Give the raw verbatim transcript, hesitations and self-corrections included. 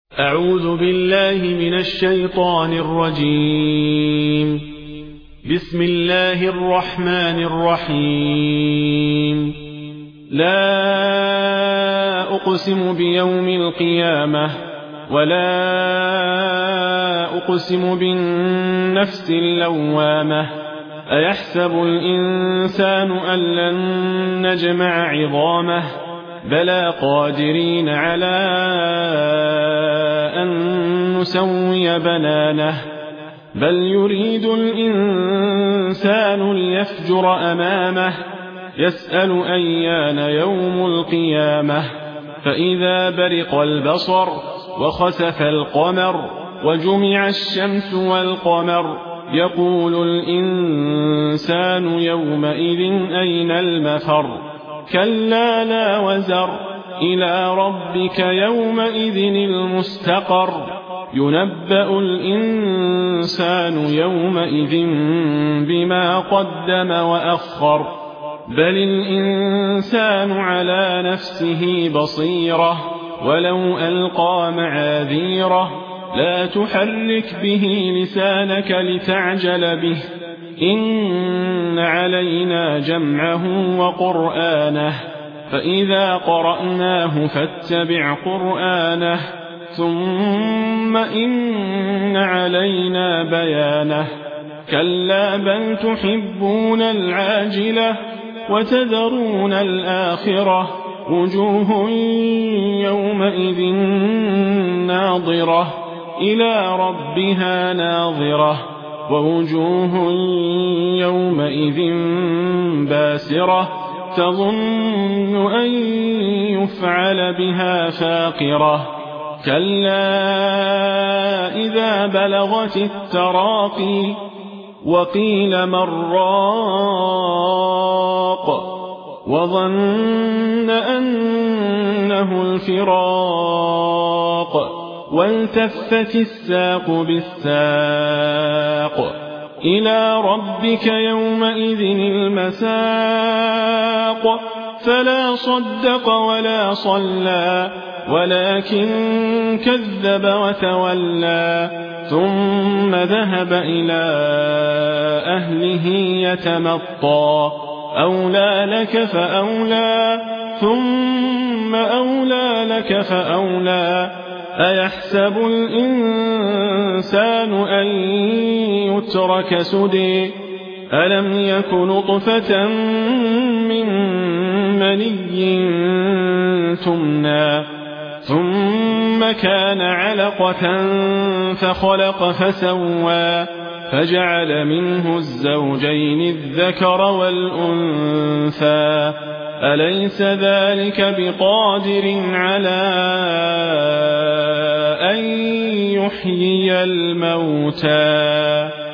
أعوذ بالله من الشيطان الرجيم. بسم الله الرحمن الرحيم. لا أقسم بيوم القيامة ولا أقسم بالنفس اللوامة أيحسب الإنسان أن لن نجمع عظامه بلى قادرين على أن نسوي بنانه بل يريد الإنسان ليفجر أمامه يسأل أيان يوم القيامة فإذا برق البصر وخسف القمر وجمع الشمس والقمر يقول الإنسان يومئذ أين المفر كلا لا وزر إلى ربك يومئذ المستقر ينبأ الإنسان يومئذ بما قدم وأخر بل الإنسان على نفسه بصيرة ولو ألقى معاذيره لا تحرك به لسانك لتعجل به إن علينا جمعه وقرآنه فإذا قرأناه فاتبع قرآنه ثم إن علينا بيانه كلا بل تحبون العاجلة وتذرون الآخرة وجوه يومئذ ناظرة إلى ربها ناظرة ووجوه يومئذ باسرة تظن أن يفعل بها فاقرة كلا إذا بلغت التراقي وقيل من راق وظن أنه الفراق والتفت الساق بالساق إلى ربك يومئذ المساق فلا صدق ولا صلى ولكن كذب وتولى ثم ذهب إلى أهله يتمطى أولى لك فأولى ثم أولى لك فأولى أيحسب الإنسان أن يترك سدى ألم يك نطفة من مني تمنى ثم كان علقة فخلق فسوى فجعل منه الزوجين الذكر والأنثى أليس ذلك بقادر على أن يحيي الموتى